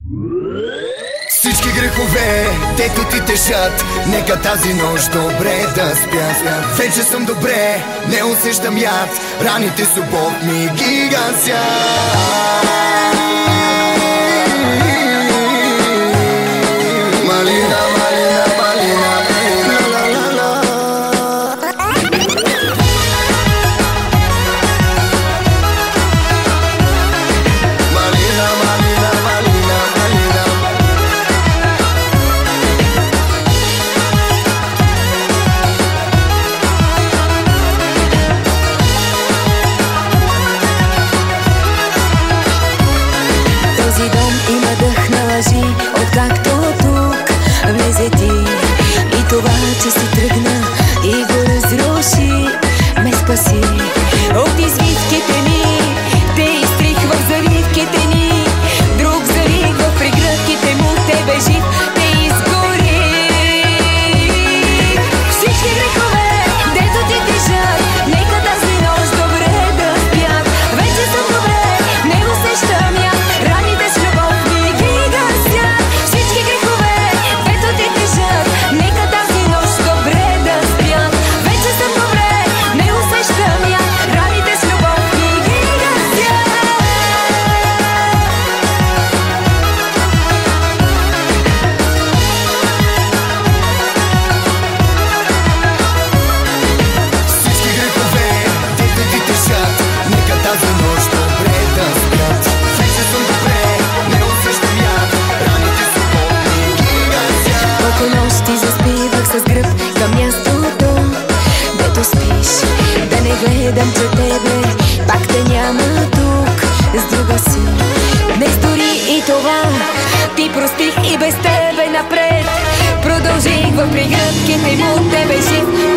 Всички грехове, дето ти тежат, нека тази нощ добре да спя. Вече съм добре, не усещам яд, раните с любов ми ги гасят. Малина, малина, малина, ла-ла-ла-ла. Малина, малина, малина, малина. Този дом има дъх на лъжи, откакто тук влезе ти. И това, че си тръгна и го разруши, ме спаси. От извивките ми те изтрих в завивките ни. Друг завих в прегръдките му, те бежи, те изгори. Всички грехове, дето ти тежат, нека тази нощ добре да спят. Вече съм добре, не усещам я, раните с любов ми ги гасят. Всички грехове, дето ти тежат, нека тази нощ добре да спят. Вече съм добре, не усещам я, раните с любов ми ги гасят. Всички грехове, дето ти тежат, нека тази нощ добре да спят. Вече съм добре, не усещам яд, раните с любов ми ги гасят. Колко нощи заспивах с гръб към мястото, дето спиш. Да не гледам, че тебе пак те няма тук, с друга си. Днес дори и това ти простих и без тебе напред. Продължих в прегръдките му, тебе жив,